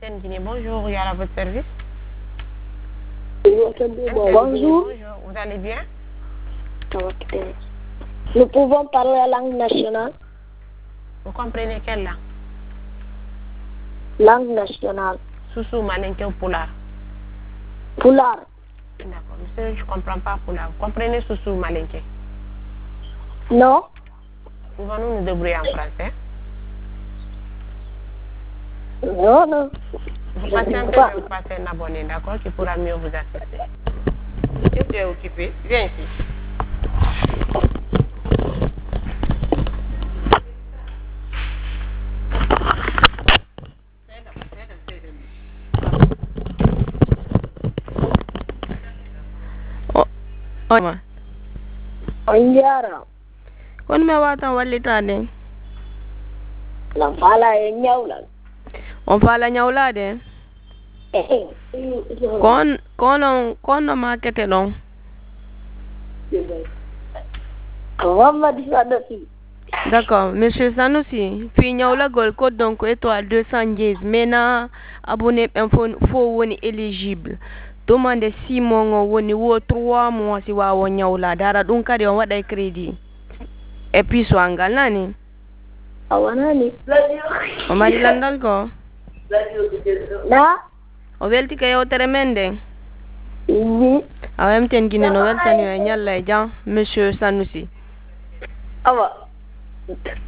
Guinée, bonjour, il y a à votre service. Bonjour. Vous allez bien? Nous pouvons parler la langue nationale. Vous comprenez quelle langue? Langue nationale. Soussou, Malinké ou Poulard? Poulard. D'accord, monsieur, je ne comprends pas Poulard. Vous comprenez Soussou, Malinké? Non. Pouvons-nous nous débrouiller en français? Non. Vous passez un peu, je vais vous passer un abonné, d'accord, qui pourra mieux vous assister. Si tu es occupé, viens ici. Onjara. Kon me watan wallita de. La fala e nyawla. On fala nyawla de. Kon market long. D'accord, monsieur Sanusi, puis nyawla gol code donc étoile 210 mena abonné info woni éligible. Demande 6 mois woni wo 3 mois si wa nyawla dara dun kadi on wada crédit. Et puis so angal nani? Awanani. O mari landal ko? Na? O welti ka yewtere men de? Oui. Awem ten Guinée no weltani yo nyalla e jam monsieur Sanusi. Awa.